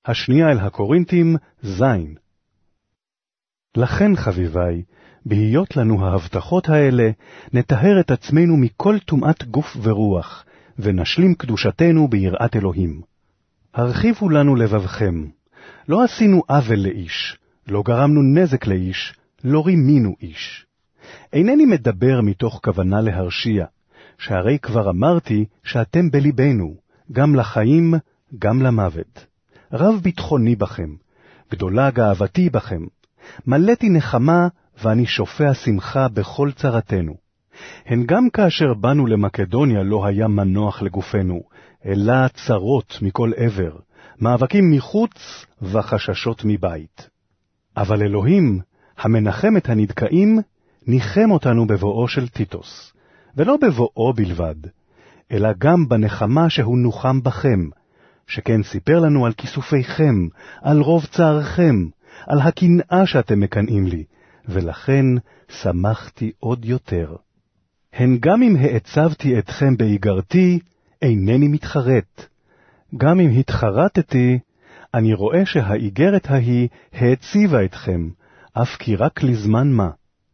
השנייה אל הקורינתים, זין. לכן חביבי, בהיות לנו ההבטחות האלה, נטהר את עצמנו מכל טומאת גוף ורוח, ונשלים קדושתנו ביראת אלוהים. הרחיבו לנו לבבכם, לא עשינו עוול לאיש, לא גרמנו נזק לאיש, לא רימינו איש. אינני מדבר מתוך כוונה להרשיע, שהרי כבר אמרתי שאתם בליבנו, גם לחיים, גם למוות. רב ביטחוני בכם, גדולה גאוותי בכם, מלאתי נחמה ואני שופע שמחה בכל צרתנו. הן גם כאשר באנו למקדוניה לא היה מנוח לגופנו, אלא צרות מכל עבר, מאבקים מחוץ וחששות מבית. אבל אלוהים, המנחם את הנדכאים, ניחם אותנו בבואו של טיטוס, ולא בבואו בלבד, אלא גם בנחמה שהוא נוחם בכם, שכן סיפר לנו על כיסופיכם, על רוב צערכם, על הקנאה שאתם מקנאים לי, ולכן שמחתי עוד יותר. הן גם אם העצבתי אתכם בהיגרתי, אינני מתחרט. גם אם התחרטתי, אני רואה שהאיגרת ההיא העציבה אתכם, אף כי רק לזמן מה.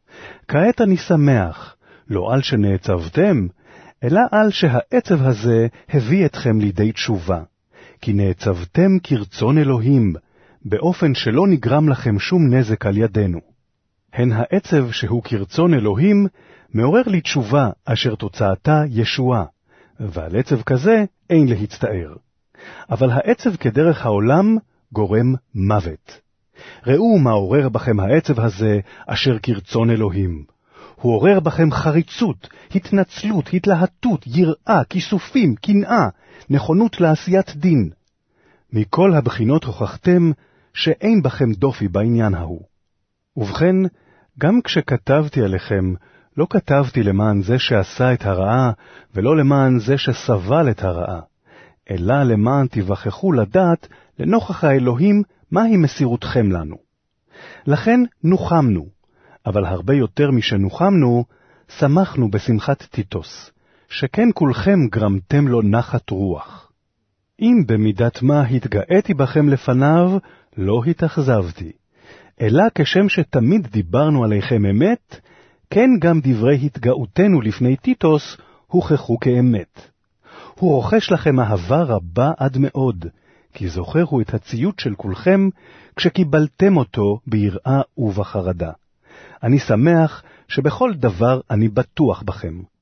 כעת אני שמח, לא על שנעצבתם, אלא על שהעצב הזה הביא אתכם לידי תשובה. כי נעצבתם כרצון אלוהים, באופן שלא נגרם לכם שום נזק על ידינו. הן העצב שהוא כרצון אלוהים, מעורר לי תשובה אשר תוצאתה ישועה, ועל עצב כזה אין להצטער. אבל העצב כדרך העולם גורם מוות. ראו מה עורר בכם העצב הזה אשר כרצון אלוהים. הוא עורר בכם חריצות, התנצלות, התלהטות, יראה, כיסופים, קנאה, נכונות לעשיית דין. מכל הבחינות הוכחתם שאין בכם דופי בעניין ההוא. ובכן, גם כשכתבתי עליכם, לא כתבתי למען זה שעשה את הרעה, ולא למען זה שסבל את הרעה, אלא למען תיווכחו לדעת לנוכח האלוהים מהי מסירותכם לנו. לכן נוחמנו, אבל הרבה יותר משנוחמנו, שמחנו בשמחת טיטוס, שכן כולכם גרמתם לו נחת רוח. אם במידת מה התגאיתי בכם לפניו, לא התאכזבתי, אלא כשם שתמיד דיברנו עליכם אמת, כן גם דברי התגאותנו לפני טיטוס הוכחו כאמת. הוא רוכש לכם אהבה רבה עד מאוד, כי זוכרו את הציות של כולכם כשקיבלתם אותו ביראה ובחרדה. אני שמח שבכל דבר אני בטוח בכם.